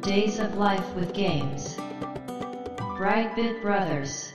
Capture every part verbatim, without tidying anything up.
Days of Life with Games Brightbit Brothers。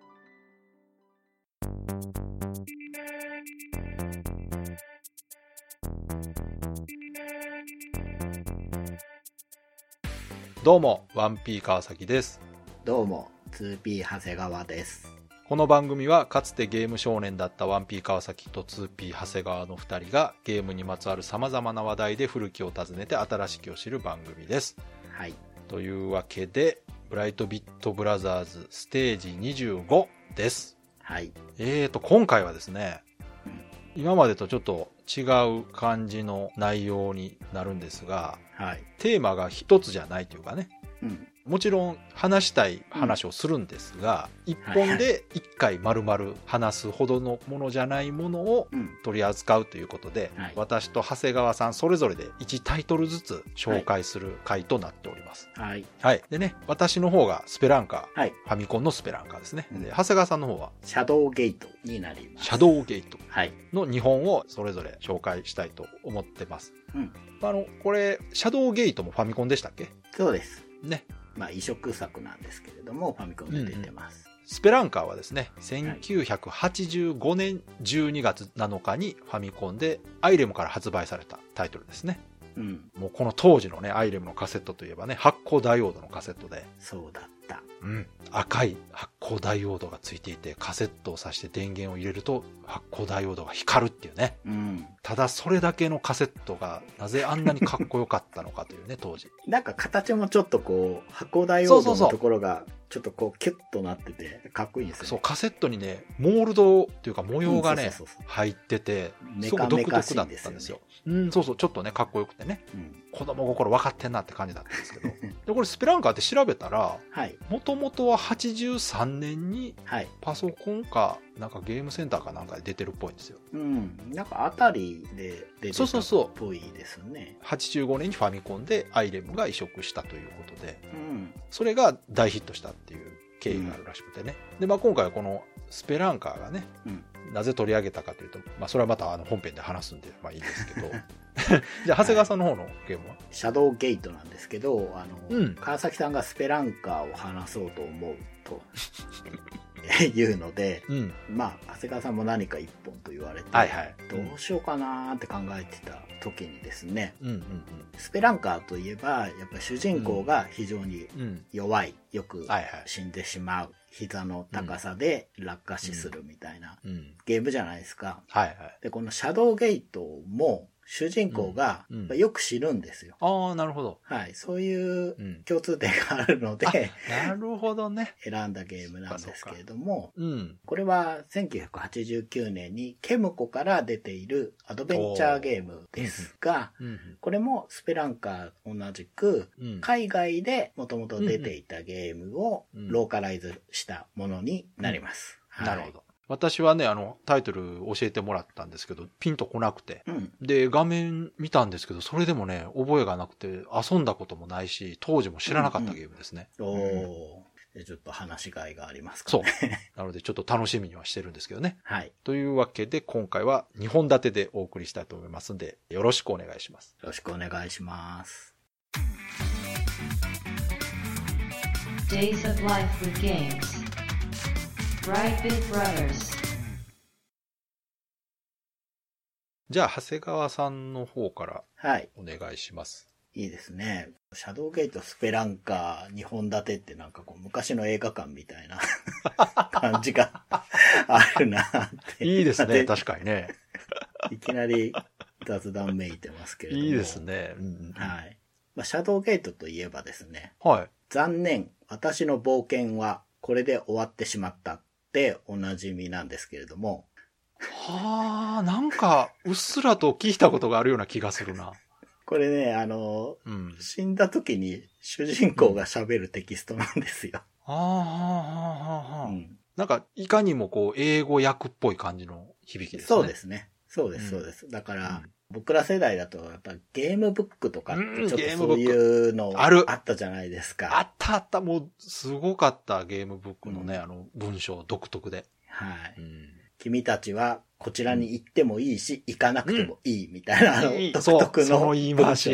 どうも ワンピー 川崎です。 どうも ツーピー 長谷川です。 この番組はかつてゲーム少年だった ワンピー 川崎と ツーピー 長谷川のふたりがゲームにまつわる様々な話題で古きを訪ねて新しきを知る番組です。 はい。 というわけでブライトビットブラザーズステージにじゅうごです。 はい。 えーと今回はですね、うん、今までとちょっと違う感じの内容になるんですが、 はい、 テーマが一つじゃないというかね、 うん、 もちろん話したい話をするんですが、一、うん、本で一回丸々話すほどのものじゃないものを取り扱うということで、うんはい、私と長谷川さんそれぞれでいちタイトルずつ紹介する回となっております。 はい。 はい。でね、私の方がスペランカー、 はい、 ファミコンのスペランカーですね。で、長谷川さんの方はシャドウゲートになります。 シャドウゲートのはいにほんをそれぞれ紹介したいと思ってます。 うん。 あの、これ、シャドウゲートもファミコンでしたっけ？ そうです。 ね。 まあ移植作なんですけれどもファミコンで出てます、 うんうん、スペランカーはですねせんきゅうひゃくはちじゅうごねんじゅうにがつなのかにファミコンでアイレムから発売されたタイトルですね、 うん、 もうこの当時のねアイレムのカセットといえばね発光ダイオードのカセットでそうだった、 うん、赤い発光ダイオードがついていてカセットを挿して電源を入れると発光ダイオードが光るっていうね、 うん、 ただそれだけのカセットがなぜあんなにかっこよかったのかというね当時なんか形もちょっとこう発光ダイオードのところがちょっとこうキュッとなっててかっこいいですよね。 そうカセットにねモールドっていうか模様がね、うん、そうそうそう入っててすごく独特だったんですよ。うん、そうそうちょっとねかっこよくてね、うん、子供心分かってんなって感じだったんですけどでこれスペランカーって調べたらもともとははちじゅうさんねんにパソコンかなんかゲームセンターかなんかで出てるっぽいんですよ。 うん、なんかあたりで出てたっぽいですね。 はちじゅうごねんにファミコンでアイレムが移植したということで、 うん、 それが大ヒットしたっていう経緯があるらしくてね、うん、でまあ今回はこのスペランカーがね、うん、なぜ取り上げたかというと、まあ、それはまたあの本編で話すんでまあいいですけどじゃあ長谷川さんの方のゲームは、はい、 シャドウゲートなんですけどあの、うん、川崎さんがスペランカーを話そうと思うというので、うん、まあ長谷川さんも何か一本と言われて、はいはい、どうしようかなって考えてた時にですね、うんうんうん、スペランカーといえばやっぱり主人公が非常に弱い、よく死んでしまう、膝の高さで落下死するみたいなゲームじゃないですか、 はいはい、 でこのシャドウゲートも主人公がよく死ぬんですよ。 うんうん、ああ、なるほど。 はい。そういう共通点があるので、 うん、なるほどね。 選んだゲームなんですけれども、 うん、これはせんきゅうひゃくはちじゅうきゅうねんにケムコから出ているアドベンチャーゲームですが、うんうん、これもスペランカー同じく、海外でもともと出ていたゲームをローカライズしたものになります。 うんはい、なるほど。私はね、あの、タイトル教えてもらったんですけど、ピンとこなくて。うん、で、画面見たんですけど、それでもね、覚えがなくて、遊んだこともないし、当時も知らなかったゲームですね。 うんうん、おー。ちょっと話しがいがありますかね。 そう。なので、ちょっと楽しみにはしてるんですけどね。 はい。 というわけで、今回はにほん立てでお送りしたいと思いますので、よろしくお願いします。 よろしくお願いします。 Days of Life with Games。Brightbit Brothers。 じゃあ長谷川さんの方からお願いします。 はい、いいですね。シャドウゲートスペランカーにほん立てってなんかこう昔の映画館みたいな感じがあるなって。 いいですね、確かにね。 いきなり雑談めいてますけれども。 いいですね。うん、 はい。まあ、シャドウゲートといえばですね。 はい。 残念、私の冒険はこれで終わってしまったっておなじみなんですけれども。 はあ、なんかうっすらと聞いたことがあるような気がするな。 これね、あの、うん、死んだ時に主人公が喋るテキストなんですよ。 はあ、はあ、はあ、はあ。なんかいかにもこう英語訳っぽい感じの響きですね。 そうですね。そうです、そうです。だから、うん、僕ら世代だとやっぱゲームブックとかってちょっとそういうのあったじゃないですか。 あったあった、もうすごかったゲームブックのね、うん、あの文章独特で。 はい、うん。君たちはこちらに行ってもいいし、行かなくてもいいみたいな、あの、独特の。 そう、その言い回し。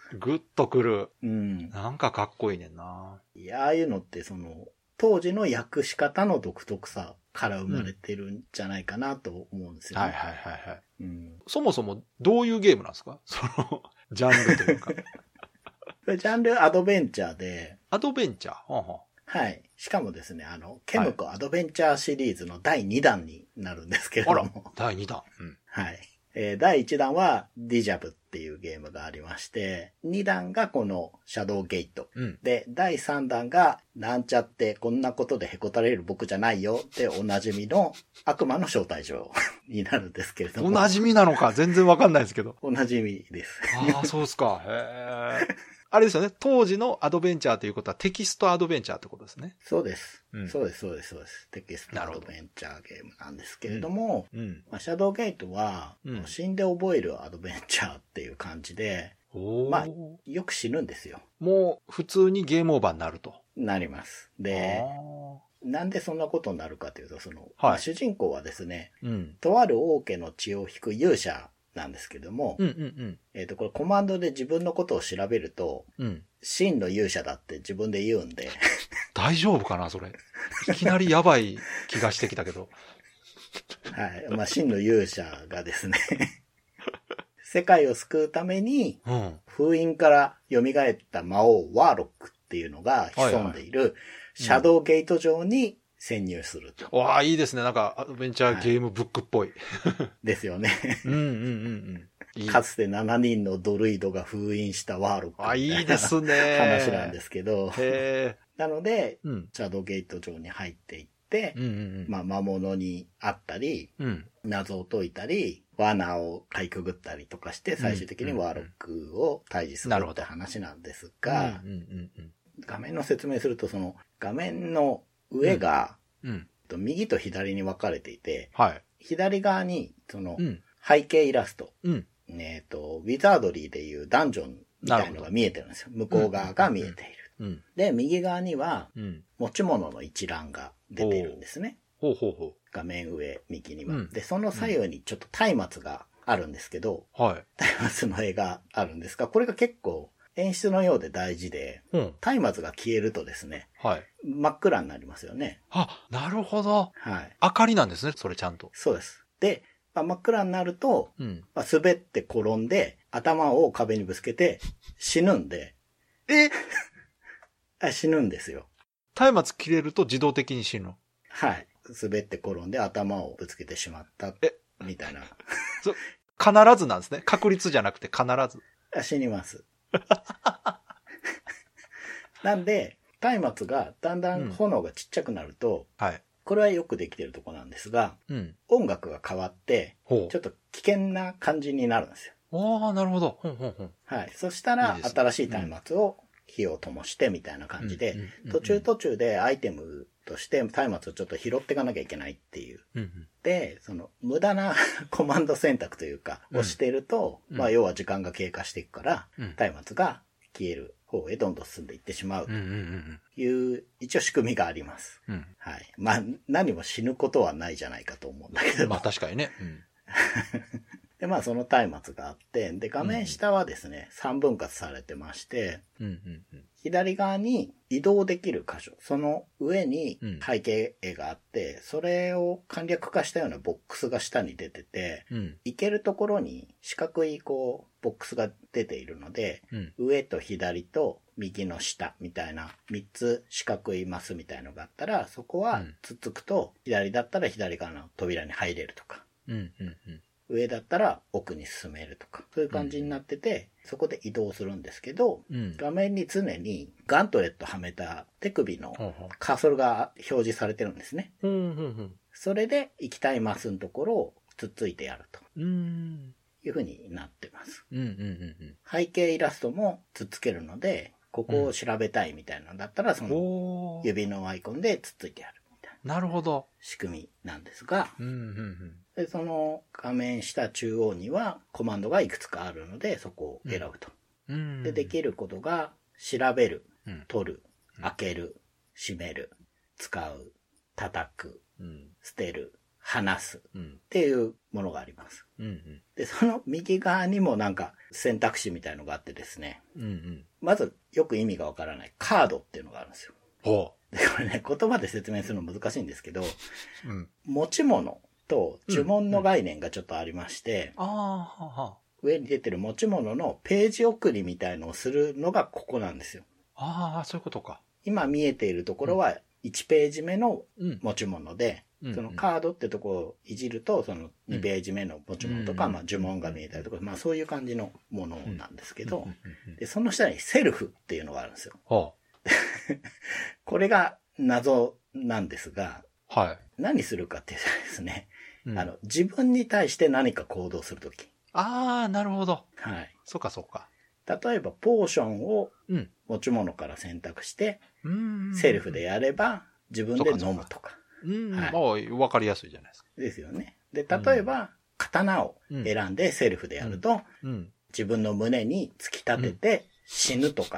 グッとくる。 うん。 なんかかっこいいねんな。 いや、ああいうのってその、当時の訳し方の独特さから生まれてるんじゃないかなと思うんですよね。 はいはいはいはい。 うん、 そもそもどういうゲームなんですか？その、ジャンルというか。 ジャンルアドベンチャーで。 アドベンチャー、はんはん、 はい。しかもですね、あの、ケムコアドベンチャーシリーズのだいにだんになるんですけれども。あら、だいにだん。うん。 はい。えー、だいいちだんはディジャブっていうゲームがありまして、にだんがこのシャドウゲート。うん、で、だいさんだんがなんちゃってこんなことでへこたれる僕じゃないよっておなじみの悪魔の招待状になるんですけれども。 おなじみなのか全然わかんないですけど。 おなじみです。 ああ、そうですか。へー。あれですよね。当時のアドベンチャーということはテキストアドベンチャーってことですね。 そうです。うん、そうです、そうです、そうです。テキストアドベンチャーゲームなんですけれども、うんうん、まあ、シャドウゲートは、うん、死んで覚えるアドベンチャーっていう感じで、まあ、よく死ぬんですよ。 もう普通にゲームオーバーになると。 なります。で、なんでそんなことになるかというと、その、はい、まあ、主人公はですね、うん、とある王家の血を引く勇者なんですけども、うんうんうん、えっと、これコマンドで自分のことを調べると、うん、真の勇者だって自分で言うんで。 大丈夫かなそれ。いきなりやばい気がしてきたけど。 はい。まあ、真の勇者がですね、世界を救うために、うん、封印から蘇った魔王ワーロックっていうのが潜んでいるシャドウゲート上に潜入すると。 うん、わあ、いいですね。なんかアドベンチャーゲームブックっぽい。 はい、ですよね。 うんうんうんうんいい。 かつてしちにんのドルイドが封印したワーロックみたいな。 あ、いいですね。 話なんですけど。 へなので、うん、シャドウゲート上に入っていって、うんうんうん、まあ魔物に会ったり、うん、謎を解いたり、罠をかいくぐったりとかして、最終的にワーロックを退治するって話なんですが、画面の説明すると、その画面の上が、うんうん、右と左に分かれていて、はい、左側にその背景イラスト、うんえっと、ウィザードリーでいうダンジョンみたいのが見えてるんですよ。向こう側が見えている。うんうん、で、右側には、持ち物の一覧が出てるんですね。 ほうほうほう画面上、右には、うん。で、その左右にちょっと松明があるんですけど、はい、松明の絵があるんですが、これが結構演出のようで大事で、うん、松明が消えるとですね、はい、真っ暗になりますよね。 あ、なるほど。はい。明かりなんですね、それちゃんと。 そうです。で、まあ、真っ暗になると、うんまあ、滑って転んで、頭を壁にぶつけて死ぬんで。 えあ死ぬんですよ。 松明切れると自動的に死ぬ。 はい。滑って転んで頭をぶつけてしまった。えみたいな。 必ずなんですね。確率じゃなくて必ず。 あ死にます。なんで、松明がだんだん炎がちっちゃくなると、うん、はい。これはよくできてるとこなんですが、うん、音楽が変わって、ちょっと危険な感じになるんですよ。 ああ、なるほど。ほんほんほん。 はい。そしたら、いい新しい松明を火を灯してみたいな感じで、うん、途中途中でアイテムとして松明をちょっと拾っていかなきゃいけないっていう。うんうん、で、その無駄なコマンド選択というか、をしてると、うん、まあ要は時間が経過していくから、うん、松明が消える方へどんどん進んでいってしまうという、一応仕組みがあります。うん、はい。まあ何も死ぬことはないじゃないかと思うんだけど。 まあ確かにね。うんで、まあその松明があって、で、画面下はですね、さんぶん割されてまして、うんうんうん、左側に移動できる箇所、その上に背景絵があって、それを簡略化したようなボックスが下に出てて、うん、行けるところに四角いこう、ボックスが出ているので、うん、上と左と右の下みたいなみっつ四角いマスみたいのがあったら、そこはつっつくと、左だったら左側の扉に入れるとか、うんうんうん上だったら奥に進めるとか、そういう感じになってて、うん、そこで移動するんですけど、うん、画面に常にガントレットはめた手首のカーソルが表示されてるんですね。うんうんうん、それで行きたいマスのところをつっついてやると。うんいう風になってます、うんうんうんうん。背景イラストもつっつけるので、ここを調べたいみたいなのだったら、その指のアイコンでつっついてやる。 なるほど。 仕組みなんですが、うんうんうん、でその画面下中央にはコマンドがいくつかあるので、そこを選ぶと。うん、で、できることが、調べる、取る、開ける、閉める、使う、叩く、うん、捨てる、 話すっていうものがあります。うんうん、で、その右側にもなんか選択肢みたいのがあってですね。うんうん、まずよく意味がわからないカードっていうのがあるんですよ。ほう。で、これね、言葉で説明するの難しいんですけど、うん、持ち物と呪文の概念がちょっとありまして、うんうん、あ上に出てる持ち物のページ送りみたいのをするのがここなんですよ。 ああ、そういうことか。 今見えているところはいちページ目の持ち物で、うん、そのカードってとこをいじると、そのにページ目の持ち物とか、うん、まあ呪文が見えたりとか、まあそういう感じのものなんですけど、で、その下にセルフっていうのがあるんですよ。はあ、これが謎なんですが、はい、何するかっていうとですね、うん、あの、自分に対して何か行動するとき。 ああ、なるほど。はい。そっかそっか。 例えば、ポーションを持ち物から選択して、うん、セルフでやれば、自分で飲むとか。 うん、はい、もう分かりやすいじゃないですか。 ですよね。で、例えば、うん、刀を選んでセルフでやると、うんうん、自分の胸に突き立てて死ぬとか。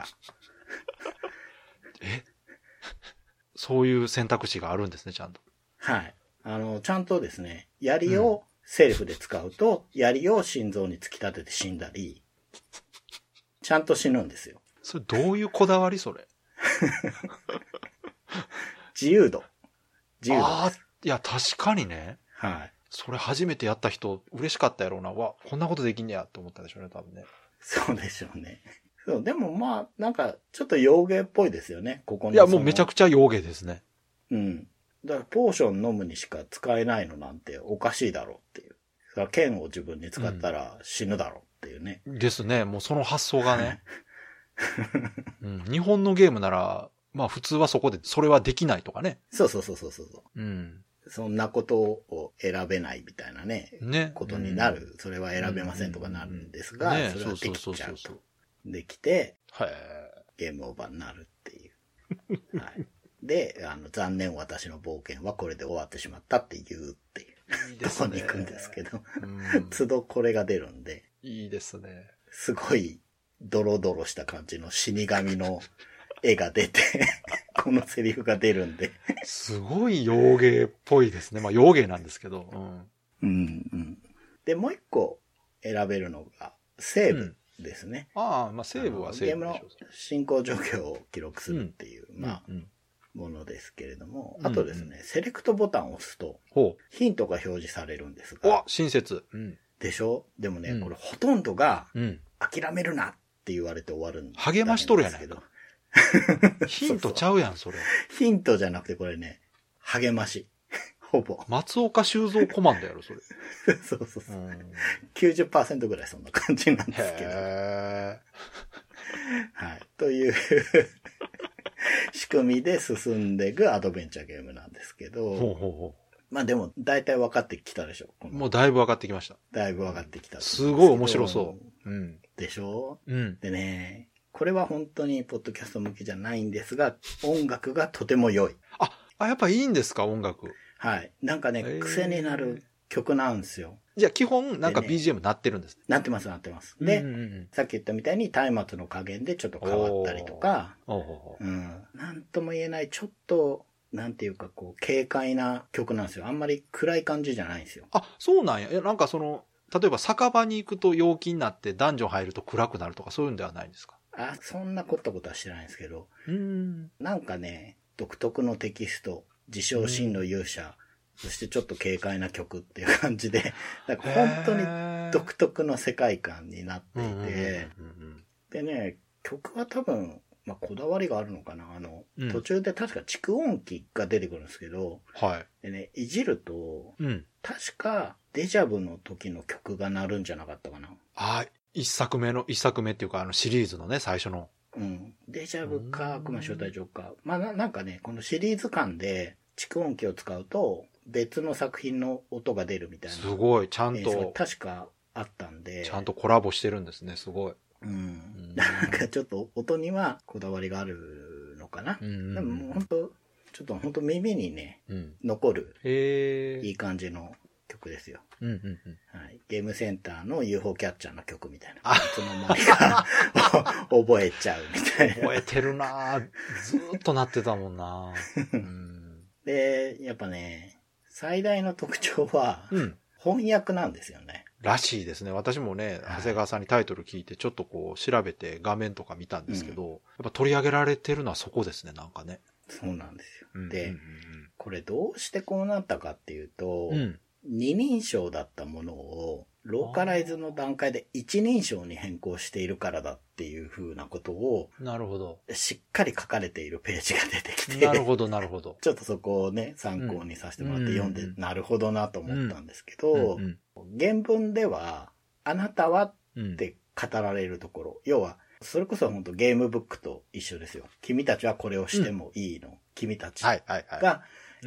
えそういう選択肢があるんですね、ちゃんと。 はい。あの、ちゃんとですね、槍をセルフで使うと、うん、槍を心臓に突き立てて死んだり、ちゃんと死ぬんですよ。 それどういうこだわりそれ自由度。自由度です。ああ、 いや、確かにね。はい。それ初めてやった人、嬉しかったやろうな。わ、こんなことできんねやって思ったでしょうね、多分ね。 そうでしょうね。そう、でもまあ、なんか、ちょっと洋芸っぽいですよね、ここの。 いや、もうめちゃくちゃ洋芸ですね。 うん。だから、ポーション飲むにしか使えないのなんておかしいだろうっていう。だから剣を自分に使ったら死ぬだろうっていうね。 うん、ですね。もうその発想がね。うん、日本のゲームなら、まあ普通はそこでそれはできないとかね。 そうそうそうそうそう。うん。そんなことを選べないみたいなね。ね。ことになる。うん、それは選べませんとかなるんですが、うんね、それはできちゃうと。できて、ゲームオーバーになるっていう。はい。で、あの、残念私の冒険はこれで終わってしまったって言うっていう。いいですね。とこに行くんですけど、都度これが出るんで。 いいですね。 すごい、ドロドロした感じの死神の絵が出て、このセリフが出るんで。 すごい洋芸っぽいですね。まあ洋芸なんですけど。うん。 うんうん。で、もう一個選べるのが、セーブですね。 うん、ああ、まあセーブはセーブでしょう。 ゲームの進行状況を記録するっていう、うん、まあ、うんうんものですけれども、あとですね、うんうん、セレクトボタンを押すと、ヒントが表示されるんですが。 わ、親切。うん、 でしょでもね、うん、これほとんどが、諦めるなって言われて終わるんだ励ましとるやないか。ヒントちゃうやん、それ。 ヒントじゃなくてこれね、励まし。ほぼ。 松岡修造コマンドやろ、それ。 そうそうそう。きゅうじゅっパーセント ぐらいそんな感じなんですけど。へはい。という仕組みで進んでいくアドベンチャーゲームなんですけど。ほうほうほう。まあでも、だいたい分かってきたでしょ。 もうだいぶ分かってきました。 だいぶ分かってきた。 すごい面白そう。うん。 でしょうん。でね、これは本当にポッドキャスト向けじゃないんですが、音楽がとても良い。 あ、あやっぱいいんですか、音楽。 はい。なんかね、癖になる曲なんですよ。 じゃあ基本なんか ビージーエム 鳴ってるんですね。 鳴ってます、鳴ってます。で、うんうんうん、さっき言ったみたいに松明の加減でちょっと変わったりとか、うん、なんとも言えないちょっと、なんていうかこう、軽快な曲なんですよ。あんまり暗い感じじゃないんですよ。 あ、そうなんや。いや、なんかその、例えば酒場に行くと陽気になってダンジョン入ると暗くなるとかそういうんではないんですか？ あ、そんな凝ったことは知らないんですけど、うん、なんかね、独特のテキスト、自称真の勇者、そしてちょっと軽快な曲っていう感じで、なんか本当に独特の世界観になっていて、でね、曲は多分、まあ、こだわりがあるのかな。あの、うん、途中で確か蓄音機が出てくるんですけど、はい。でね、いじると、うん、確かデジャブの時の曲が鳴るんじゃなかったかな。 ああ、一作目の、一作目っていうか、あのシリーズのね、最初の。 うん。デジャブか、悪魔招待状か。まあな、なんかね、このシリーズ間で蓄音機を使うと、別の作品の音が出るみたいな。 すごい、ちゃんと。 確かあったんで。 ちゃんとコラボしてるんですね、すごい。 うん。なんかちょっと音にはこだわりがあるのかな。うんうん、でももう本当ちょっと本当耳にね、うん、残る、いい感じの曲ですよ、うんうんうんはい。ゲームセンターの ユーフォー キャッチャーの曲みたいな。いつの間にか覚えちゃうみたいな。 覚えてるなずーっと鳴ってたもんな、うん、 で、やっぱね、 最大の特徴は、うん、翻訳なんですよね。 らしいですね。私もね、長谷川さんにタイトル聞いて、ちょっとこう調べて画面とか見たんですけど、うん、やっぱ取り上げられてるのはそこですね、なんかね。 そうなんですよ。うんうんうん、で、これどうしてこうなったかっていうと、うん、二人称だったものを、ローカライズの段階で一人称に変更しているからだっていう風なことを、 なるほど。 しっかり書かれているページが出てきて、 なるほど、なるほど。 ちょっとそこをね、参考にさせてもらって読んで、うん、なるほどなと思ったんですけど、うんうんうん、原文では、あなたはって語られるところ、うん、要は、それこそ本当ゲームブックと一緒ですよ。君たちはこれをしてもいいの。うん、君たちが、はいはいはい、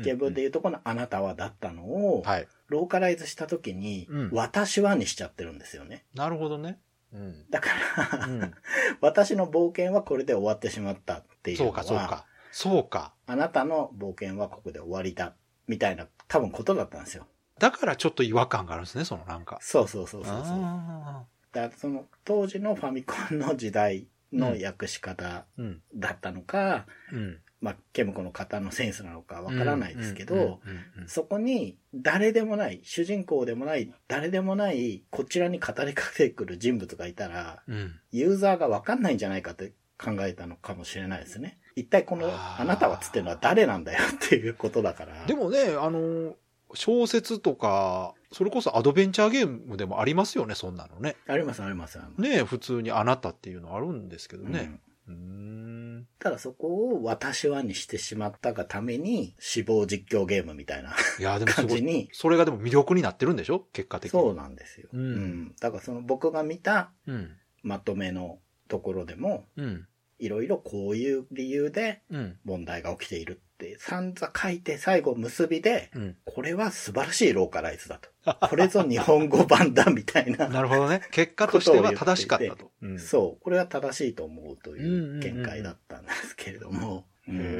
原文でいうとこのあなたはだったのを、はい、ローカライズしたときに、うん、私はにしちゃってるんですよね。 なるほどね。うん、 だから、うん、私の冒険はこれで終わってしまったっていうのは、 そうかそうか。そうか。 あなたの冒険はここで終わりだ。みたいな多分ことだったんですよ。 だからちょっと違和感があるんですね、そのなんか。 そうそうそうそうそう。だからその当時のファミコンの時代の訳し方だったのか、うんうん、まあ、ケムコの方のセンスなのかわからないですけど、そこに誰でもない、主人公でもない、誰でもない、こちらに語りかけてくる人物がいたら、うん、ユーザーがわかんないんじゃないかって考えたのかもしれないですね。一体このあなたはつってるのは誰なんだよっていうことだから。 でもね、あの、小説とか、それこそアドベンチャーゲームでもありますよね、そんなのね。 あります、あります。 ね、普通にあなたっていうのあるんですけどね。うん、うーん、 ただそこを私はにしてしまったがために死亡実況ゲームみたいな感じに。 それがでも魅力になってるんでしょ、結果的に。 そうなんですよ。うん。うん、だからその僕が見たまとめのところでも、うん、いろいろこういう理由で問題が起きているって散々書いて最後結びで、うん、これは素晴らしいローカライズだと。これぞ日本語版だみたいな。 なるほどね。結果としては正しかったと。 うん、そう。これは正しいと思うという見解だったんですけれども。うんうんうん、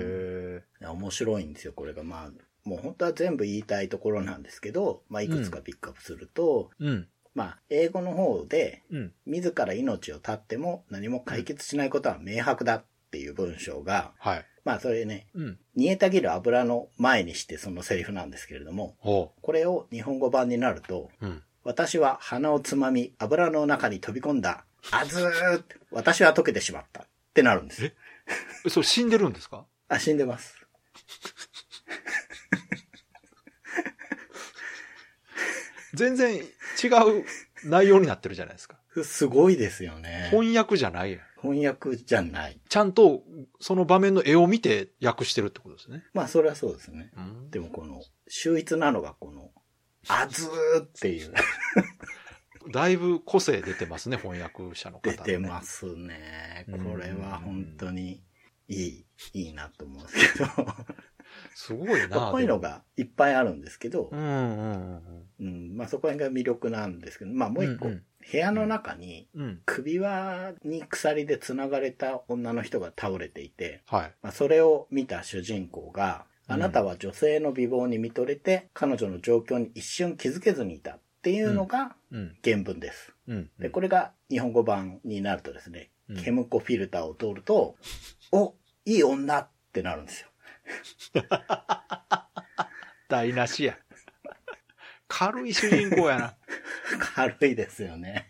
へー。面白いんですよ、これが。まあ、もう本当は全部言いたいところなんですけど、まあ、いくつかピックアップすると、うん、まあ、英語の方で、うん、自ら命を絶っても何も解決しないことは明白だっていう文章が、はい、まあそれね、うん、煮えたぎる油の前にしてそのセリフなんですけれども、これを日本語版になると、うん、私は鼻をつまみ油の中に飛び込んだ。あずーっ私は溶けてしまったってなるんです。 え、それ死んでるんですか？ あ、死んでます。 全然違う内容になってるじゃないですか。 すごいですよね。 翻訳じゃないやん。 翻訳じゃない。 ちゃんとその場面の絵を見て訳してるってことですね。 まあそれはそうですね。でもこの秀逸なのがこのあずーっていう。 だいぶ個性出てますね、翻訳者の方、ね。 出てますね。これは本当にいい、いいなと思うんですけど。 すごいな。 こういうのがいっぱいあるんですけど、 うんうんうんうん、まあそこら辺が魅力なんですけど、まあもう一個、うんうん、部屋の中に首輪に鎖で繋がれた女の人が倒れていて、はい、まあ、それを見た主人公が、あなたは女性の美貌に見とれて、彼女の状況に一瞬気づけずにいたっていうのが原文です。うんうん、で、これが日本語版になるとですね、うん、ケムコフィルターを通ると、お、いい女ってなるんですよ。 台無しや。軽い主人公やな。 軽いですよね。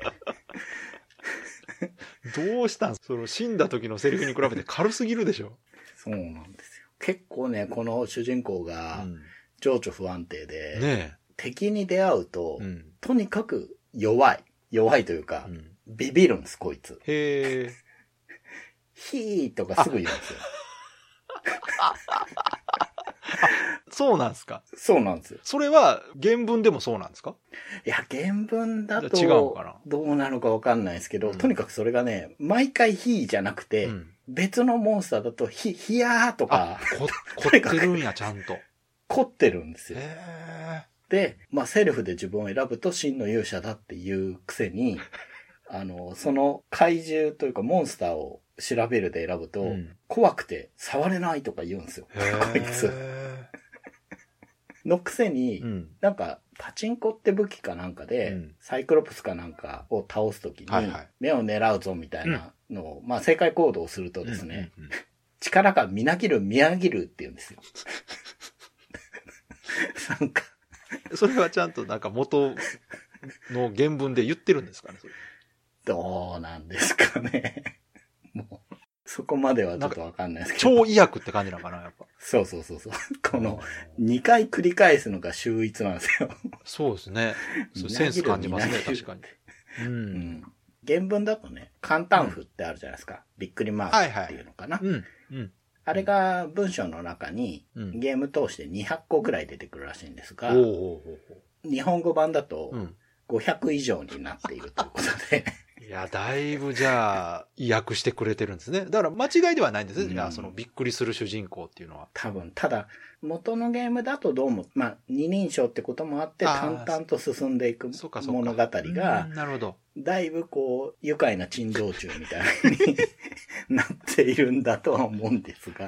どうしたん？その死んだ時のセリフに比べて軽すぎるでしょ。 そうなんですよ。結構ね、この主人公が情緒不安定で、うんね、敵に出会うと、うん、とにかく弱い。弱いというか、うん、ビビるんです、こいつ。 へー。 ヒーとかすぐ言うんですよ。 そうなんですか？ そうなんですよ。 それは原文でもそうなんですか？ いや、原文だと違うのかな、どうなのかわかんないですけど、うん、とにかくそれがね、毎回ヒーじゃなくて、うん、別のモンスターだとヒ、ヒヤーとか、 こ、凝ってるんや、ちゃんと。 凝ってるんですよ。へー。で、まあ、セルフで自分を選ぶと真の勇者だっていうくせに、あの、その怪獣というかモンスターを調べるで選ぶと、うん、怖くて触れないとか言うんですよ。こいつ。のくせに、うん、なんか、パチンコって武器かなんかで、うん、サイクロプスかなんかを倒すときに、はいはい、目を狙うぞみたいなのを、うん、まあ、正解行動をするとですね、うんうんうん、力がみなぎる、みなぎるって言うんですよ。 なんか。 それはちゃんとなんか元の原文で言ってるんですかね、それ。 どうなんですかね。もう、そこまではちょっとわかんないですけど。 超意訳って感じなのかな、やっぱ。 そうそうそうそう。この、にかい繰り返すのが秀逸なんですよ。 そうですね。センス感じますね、確かに。 うん。うん、原文だとね、簡単符ってあるじゃないですか。うん、びっくりマークっていうのかな。はいはい、うん。うん。あれが文章の中に、ゲーム通してにひゃっこぐらい出てくるらしいんですが、うん、日本語版だとごひゃく以上になっているということで。 いや、だいぶじゃあ、意訳してくれてるんですね。だから間違いではないんですね。うん、じゃあ、そのびっくりする主人公っていうのは。 多分、ただ、元のゲームだとどうも、まあ、二人称ってこともあって、淡々と進んでいく物語が、 なるほど。 だいぶこう、愉快な珍道中みたいになっているんだとは思うんですが。へ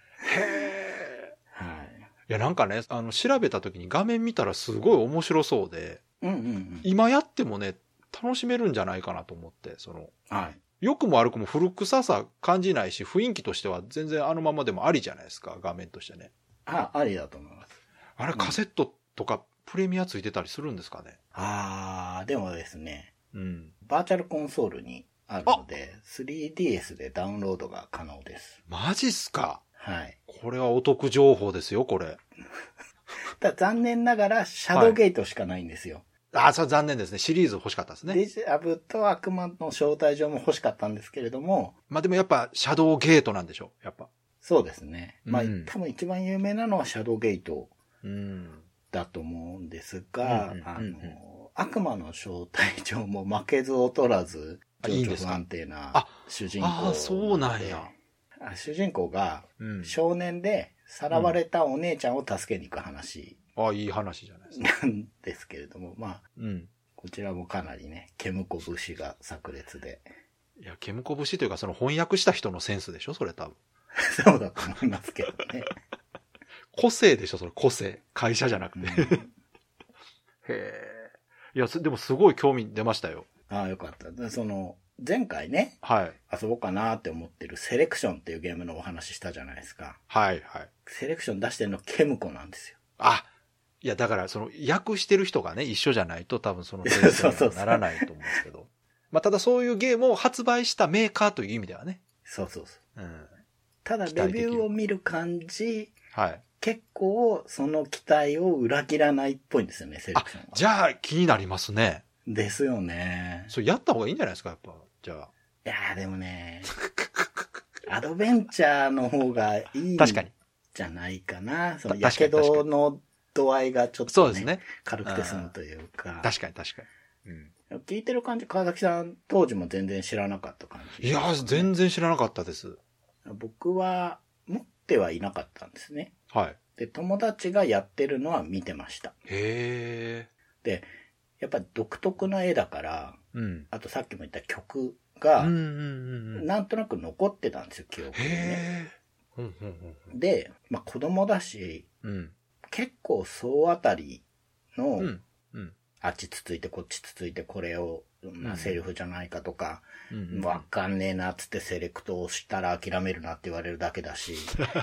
ー。はい。いや、なんかね、あの、調べた時に画面見たらすごい面白そうで、 うんうんうん、 今やってもね、楽しめるんじゃないかなと思って、その、 はい。 良くも悪くも古臭さ感じないし、雰囲気としては全然あのままでもありじゃないですか、画面としてね。 あ、ありだと思います。 あれ、カセットとかプレミアついてたりするんですかね。 うん、あー、でもですね、 うん。 バーチャルコンソールにあるので、スリーディーエス でダウンロードが可能です。 マジっすか？ はい。 これはお得情報ですよ、これ。 ただ残念ながら、シャドウゲートしかないんですよ。 はい、ああ、それ残念ですね。シリーズ欲しかったですね。 デジアブと悪魔の招待状も欲しかったんですけれども。 まあでもやっぱ、シャドウゲートなんでしょう、やっぱ。 そうですね。まあ、 うん、 多分一番有名なのはシャドウゲートだと思うんですが、あの、悪魔の招待状も負けず劣らず、情緒不安定な主人公。 ああ、そうなんや。 主人公が少年でさらわれたお姉ちゃんを助けに行く話。 うん、ああ、いい話じゃないですか。 なんですけれども、まあ、 うん、 こちらもかなりね、ケムコ節が炸裂で。 いや、ケムコ節というかその翻訳した人のセンスでしょ、それ多分。 そうだと思いますけどね。 個性でしょ、それ個性。会社じゃなくて。うん、へえ。いや、でもすごい興味出ましたよ。 ああ、よかった。でその、前回ね、 はい。 遊ぼうかなって思ってるセレクションっていうゲームのお話したじゃないですか。 はいはい。 セレクション出してるのケムコなんですよ。 あ、いやだからその訳してる人がね、一緒じゃないと多分そのセレクションにはならないと思うんですけど。そうそうそうまあただそういうゲームを発売したメーカーという意味ではね。 そうそうそう。 うん、 ただレビューを見る感じ、 はい。 結構その期待を裏切らないっぽいんですよね、セレクションは。 じゃあ気になりますね。 ですよね。 それやった方がいいんじゃないですか、やっぱ。じゃあ。 いやーでもね、アドベンチャーの方がいいんじゃないかな。そのやけどの度合いがちょっと、ね、 そうですね。 軽くて済むというか。 確かに確かに。 うん、聞いてる感じ、川崎さん当時も全然知らなかった感じ、 ね。いや、全然知らなかったです。 僕は持ってはいなかったんですね。 はい。 で、友達がやってるのは見てました。 へー。で、やっぱり独特な絵だから、 うん、 あとさっきも言った曲が、 うんうんうんうん、 なんとなく残ってたんですよ、記憶にね。 うんうんうん、 で、まあ子供だし、 うん、 結構総あたりの、 うんうん、 あっちつついてこっちつついてこれを、まあ、セリフじゃないかとか、 うんうん、 わかんねえなっつってセレクトをしたら諦めるなって言われるだけだし、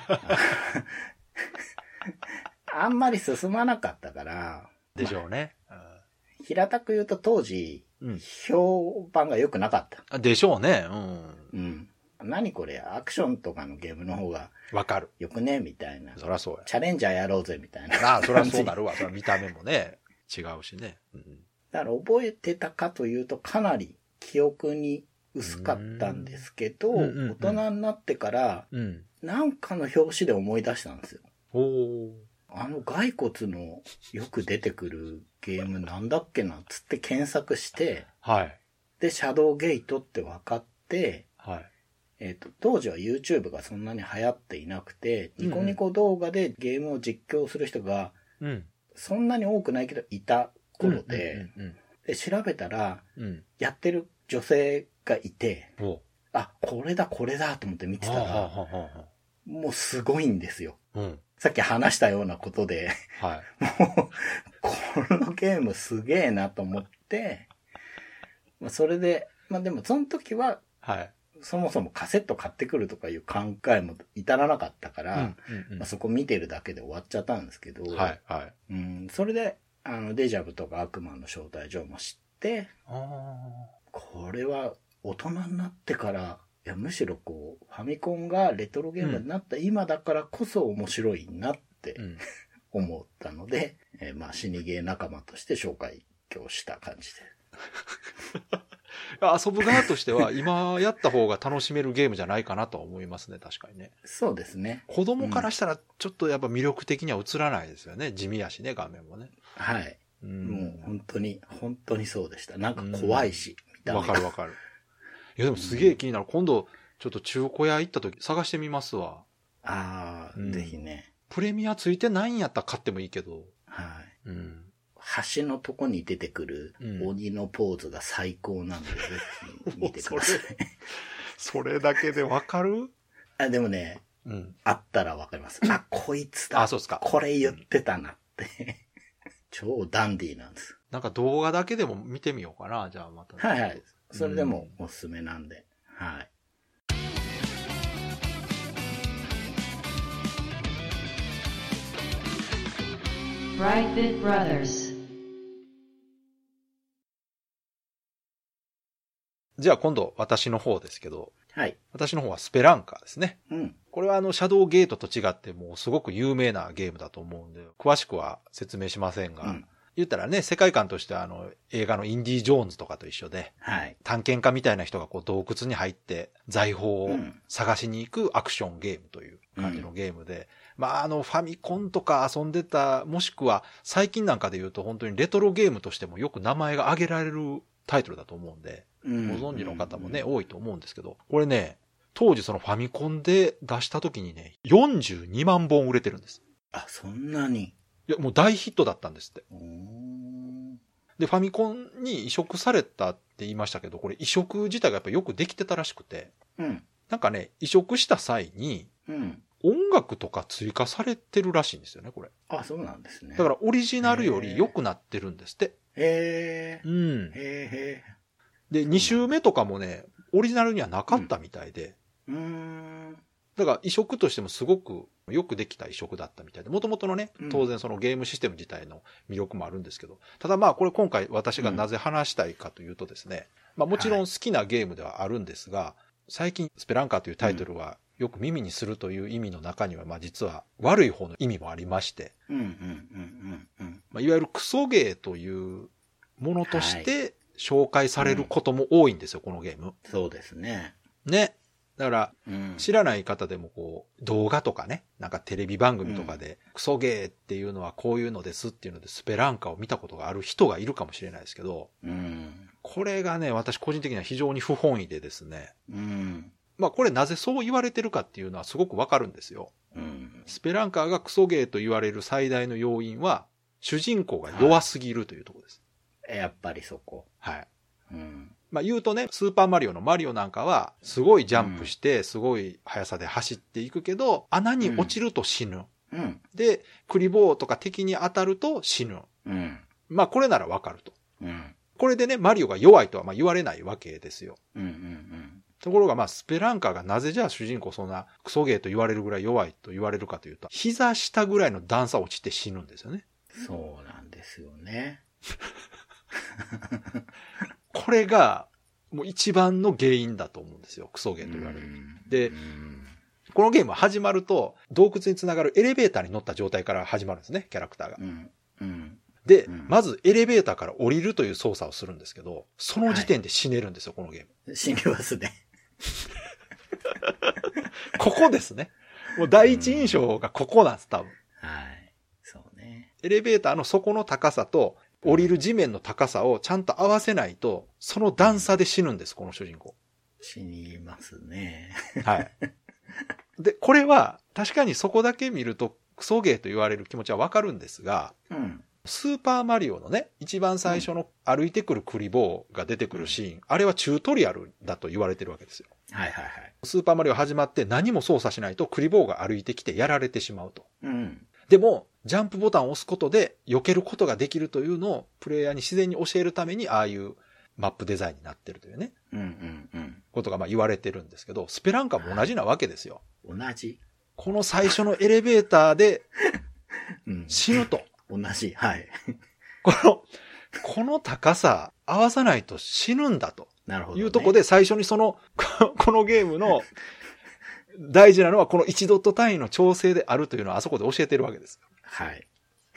あんまり進まなかったから。 でしょうね。 まあ、平たく言うと当時、うん、評判が良くなかった。 でしょうね。うん。 うん。何これ、アクションとかのゲームの方が。 わかる。 よくねみたいな。 そりゃそうや。 チャレンジャーやろうぜみたいな。 ああ、そりゃそうなるわ。そりゃ見た目もね、違うしね。うん、 だから覚えてたかというとかなり記憶に薄かったんですけど、大人になってから、うん、なんかの表紙で思い出したんですよ。 おあの骸骨のよく出てくるゲームなんだっけなっつって検索して、 はい。 で、シャドウゲートって分かって、 はい。 えっと、当時は YouTube がそんなに流行っていなくて、ニコニコ動画でゲームを実況する人が、 うん、 そんなに多くないけどいた頃で、で、調べたら、うん、やってる女性がいて、あ、これだこれだと思って見てたら、はあはあはあ、もうすごいんですよ。 うん、 さっき話したようなことで、 はい、 もう、このゲームすげえなと思って、まあ、それで、まあでもその時は、 はい、 そもそもカセット買ってくるとかいう考えも至らなかったから、うんうんうんまあ、そこ見てるだけで終わっちゃったんですけど、 はいはい。 うん、それで、あの、デジャブとか悪魔の招待状も知って、 あこれは大人になってから、いや、むしろこう、ファミコンがレトロゲームになった今だからこそ面白いなって、うん、思ったので、えー、まあ、死にゲー仲間として紹介をした感じで。 遊ぶ側としては今やった方が楽しめるゲームじゃないかなとは思いますね、確かにね。 そうですね。 子供からしたらちょっとやっぱ魅力的には映らないですよね。地味やしね、画面もね。 はい。うん、もう本当に、本当にそうでした。なんか怖いし、みたいな。 わかるわかる。いやでもすげえ気になる。今度、ちょっと中古屋行った時探してみますわ。 ああ、うん、ぜひね。 プレミアついてないんやったら買ってもいいけど。 はい。 うん。 橋のとこに出てくる鬼のポーズが最高なんで、ぜひ見てください。 それだけでわかる？ あ、でもね、うん、あったらわかります。あ、こいつだ。 あ、そうですか。 これ言ってたなって。超ダンディーなんです。 なんか動画だけでも見てみようかな、じゃあまた。 はいはい。それでもおすすめなんで。うん、はい。 Brightbit Brothers。 じゃあ今度私の方ですけど、 はい。 私の方はスペランカーですね。 うん。 これはあの、シャドウゲートと違ってもうすごく有名なゲームだと思うんで、詳しくは説明しませんが、うん、言ったらね、世界観としてはあの、映画のインディ・ジョーンズとかと一緒で、 はい。 探検家みたいな人がこう洞窟に入って財宝を探しに行くアクションゲームという感じのゲームで、うん、まああの、ファミコンとか遊んでた、もしくは最近なんかで言うと本当にレトロゲームとしてもよく名前が挙げられるタイトルだと思うんで、ご存知の方もね、多いと思うんですけど、これね、当時そのファミコンで出した時にね、よんじゅうにまんぼん売れてるんです。 あ、そんなに？ いや、もう大ヒットだったんですって。で、ファミコンに移植されたって言いましたけど、これ移植自体がやっぱよくできてたらしくて、 うん、 なんかね、移植した際に、 うん、 音楽とか追加されてるらしいんですよね、これ。 あ、そうなんですね。 だからオリジナルより良くなってるんですって。 へー。 うん。 へー。 で、に周目とかもね、オリジナルにはなかったみたいで。 うん。うーん。 だから移植としてもすごくよくできた移植だったみたいで、元々のね、当然そのゲームシステム自体の魅力もあるんですけど、ただまあこれ今回私がなぜ話したいかというとですね、うん、まあもちろん好きなゲームではあるんですが、はい、最近スペランカーというタイトルはよく耳にするという意味の中には、まあ実は悪い方の意味もありまして、 うんうんうんうんうん。 まあいわゆるクソゲーというものとして紹介されることも多いんですよ、このゲーム。 そうですね。 ね。だから、知らない方でもこう、動画とかね、なんかテレビ番組とかで、クソゲーっていうのはこういうのですっていうので、スペランカを見たことがある人がいるかもしれないですけど、 うん、 これがね、私個人的には非常に不本意でですね、 うん、 まあこれなぜそう言われてるかっていうのはすごくわかるんですよ。 うん、 スペランカーがクソゲーと言われる最大の要因は、主人公が弱すぎるというところです。 はい、やっぱりそこ。 はい。 うん、 まあ言うとね、スーパーマリオのマリオなんかは、すごいジャンプして、すごい速さで走っていくけど、穴に落ちると死ぬ。 うん、 で、クリボーとか敵に当たると死ぬ。 うん、 まあこれならわかると。 うん、 これでね、マリオが弱いとはまあ言われないわけですよ。 うんうんうん、 ところがまあスペランカーがなぜじゃあ主人公そんなクソゲーと言われるぐらい弱いと言われるかというと、膝下ぐらいの段差落ちて死ぬんですよね。 そうなんですよね。 これが、もう一番の原因だと思うんですよ。クソゲーと言われる。で、このゲームは始まると、洞窟につながるエレベーターに乗った状態から始まるんですね、キャラクターが。 うんうん、 で、うん、まずエレベーターから降りるという操作をするんですけど、その時点で死ねるんですよ、はい、このゲーム。 死にますね。 ここですね。もう第一印象がここなんです、多分。 はい。そうね。 エレベーターの底の高さと、降りる地面の高さをちゃんと合わせないと、その段差で死ぬんです、この主人公。 死にますね。 はい。で、これは、確かにそこだけ見ると、クソゲーと言われる気持ちはわかるんですが、 うん、 スーパーマリオのね、一番最初の歩いてくるクリボーが出てくるシーン、うん、あれはチュートリアルだと言われてるわけですよ。 はいはいはい。 スーパーマリオ始まって何も操作しないとクリボーが歩いてきてやられてしまうと。 うん、 でも、ジャンプボタンを押すことで避けることができるというのをプレイヤーに自然に教えるためにああいうマップデザインになってるというね。 うんうんうん。 ことがまあ言われてるんですけど、スペランカも同じなわけですよ。 同じ。 この最初のエレベーターで死ぬと。 うん、同じ。はい。 この、この高さ合わさないと死ぬんだと。 なるほど、ね。 いうとこで最初にその、このゲームの大事なのはこのいちドット単位の調整であるというのをあそこで教えてるわけです。 はい。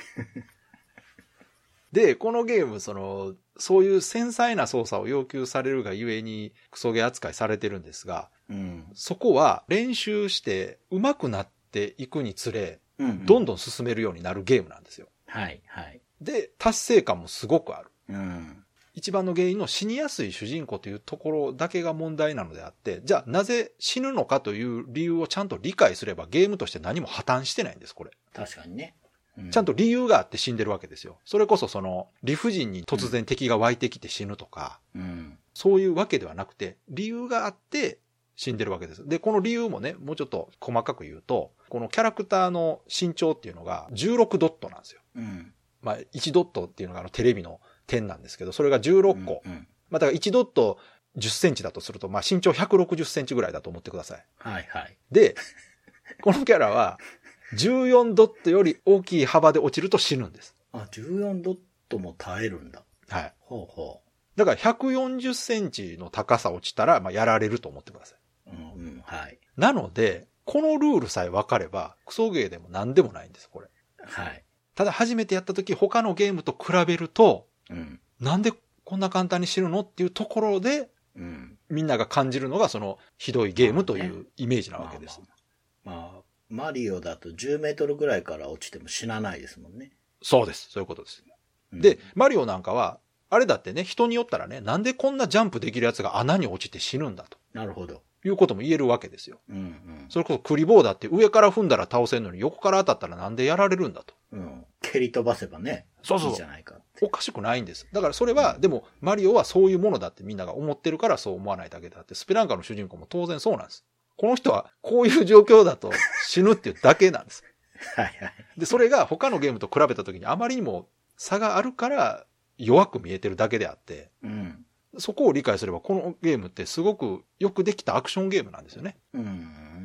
で、このゲーム、その、そういう繊細な操作を要求されるがゆえにクソゲー扱いされてるんですが、うん、そこは練習して上手くなっていくにつれ、うんうん、どんどん進めるようになるゲームなんですよ。 はい、はい。 で、達成感もすごくある。 うん、 一番の原因の死にやすい主人公というところだけが問題なのであって、じゃあなぜ死ぬのかという理由をちゃんと理解すればゲームとして何も破綻してないんです、これ。 確かにね。 ちゃんと理由があって死んでるわけですよ。それこそその理不尽に突然敵が湧いてきて死ぬとか、うん、そういうわけではなくて、理由があって死んでるわけです。で、この理由もね、もうちょっと細かく言うと、このキャラクターの身長っていうのがじゅうろくドットなんですよ。うん、まあいちドットっていうのがあのテレビの点なんですけど、それがじゅうろっこ。うんうん、まあだからいちドットじゅっセンチだとすると、まあ身長ひゃくろくじゅっセンチぐらいだと思ってください。 はいはい。 で、このキャラは、じゅうよんドットより大きい幅で落ちると死ぬんです。 あ、じゅうよんドットも耐えるんだ。 はい。 ほうほう。だからひゃくよんじゅっセンチの高さ落ちたら、まあ、やられると思ってください。 うん、うん、はい。 なので、このルールさえ分かれば、クソゲーでも何でもないんです、これ。 はい。 ただ初めてやった時、他のゲームと比べると、 うん、 なんでこんな簡単に死ぬのっていうところで、 うん、 みんなが感じるのがそのひどいゲームというイメージなわけです。 まあ、まあまあまあマリオだとじゅうメートルぐらいから落ちても死なないですもんね。 そうです。そういうことです。うん、で、マリオなんかは、あれだってね、人によったらね、なんでこんなジャンプできるやつが穴に落ちて死ぬんだと。 なるほど。 いうことも言えるわけですよ。 うんうん、 それこそクリボーだって上から踏んだら倒せるのに横から当たったらなんでやられるんだと。 うん。蹴り飛ばせばね。 そうそう。 いいじゃないかって。 おかしくないんです。だからそれは、うん、でもマリオはそういうものだってみんなが思ってるからそう思わないだけであって、スペランカの主人公も当然そうなんです。この人はこういう状況だと死ぬっていうだけなんです。 はいはい。 で、それが他のゲームと比べた時にあまりにも差があるから弱く見えてるだけであって、 うん、 そこを理解すればこのゲームってすごくよくできたアクションゲームなんですよね。 うん、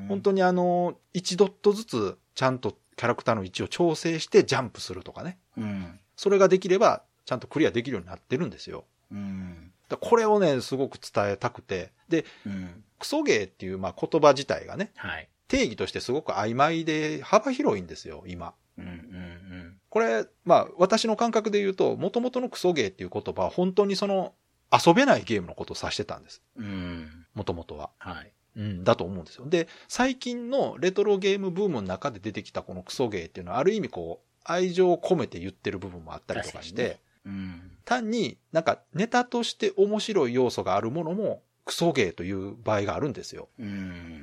本当にあの、いちドットずつちゃんとキャラクターの位置を調整してジャンプするとかね。 うん、 それができればちゃんとクリアできるようになってるんですよ。 うん、 だこれをね、すごく伝えたくて。で、 うん、 クソゲーっていうまあ言葉自体がね、 はい、 定義としてすごく曖昧で幅広いんですよ、今。 うんうんうん、 これ、まあ私の感覚で言うと、元々のクソゲーっていう言葉は本当にその遊べないゲームのことを指してたんです。 うん、 元々は。 はい。 うん、だと思うんですよ。で、最近のレトロゲームブームの中で出てきたこのクソゲーっていうのはある意味こう、愛情を込めて言ってる部分もあったりとかして、 うん、 単になんかネタとして面白い要素があるものもクソゲーという場合があるんですよ。 うん、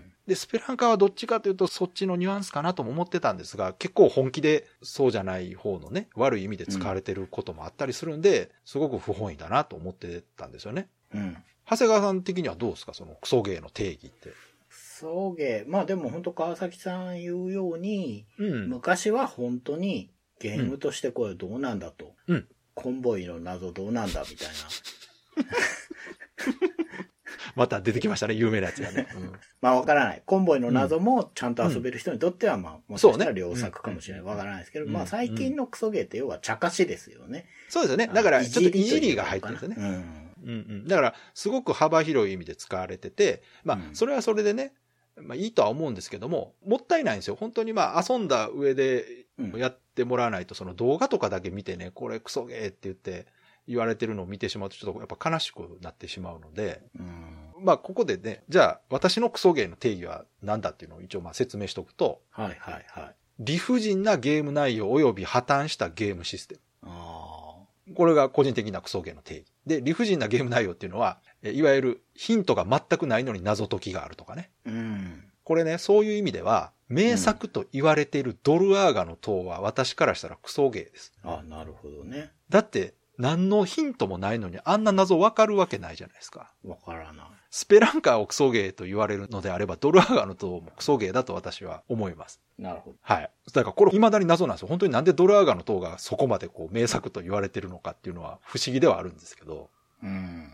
で、スペランカはどっちかというとそっちのニュアンスかなとも思ってたんですが、結構本気でそうじゃない方のね、悪い意味で使われてることもあったりするんで、うん、すごく不本意だなと思ってたんですよね。 うん、 長谷川さん的にはどうですか、そのクソゲーの定義って。 クソゲー、まあでも本当川崎さん言うように、 うん、 昔は本当にゲームとしてこれどうなんだと。 うん、 コンボイの謎どうなんだみたいな。 また出てきましたね、有名なやつがね。うん、 まあわからない。コンボイの謎もちゃんと遊べる人にとっては、まあ、もしかしたら良作かもしれない。わからないですけど、まあ最近のクソゲーって要は茶化しですよね。 そうですよね。だからちょっといじりが入ってるんですよね。 うんうんうん、だからすごく幅広い意味で使われてて、まあそれはそれでね、まあいいとは思うんですけども、もったいないんですよ。本当にまあ遊んだ上でやってもらわないと、その動画とかだけ見てね、これクソゲーって言って言われてるのを見てしまうとちょっとやっぱ悲しくなってしまうので、 うん、 まあここでね、じゃあ私のクソゲーの定義は何だっていうのを一応まあ説明しておくと、 はいはいはい。 理不尽なゲーム内容及び破綻したゲームシステム。 あこれが個人的なクソゲーの定義。で、理不尽なゲーム内容っていうのは、いわゆるヒントが全くないのに謎解きがあるとかね。 うん、 これね、そういう意味では、名作と言われているドルアーガの塔は私からしたらクソゲーです。 あ、なるほどね。 だって、何のヒントもないのにあんな謎わかるわけないじゃないですか。 わからない。 スペランカーをクソゲーと言われるのであれば、ドルアーガの塔もクソゲーだと私は思います。 なるほど。 はい。だからこれ未だに謎なんですよ。本当になんでドルアーガの塔がそこまでこう名作と言われてるのかっていうのは不思議ではあるんですけど。 うん。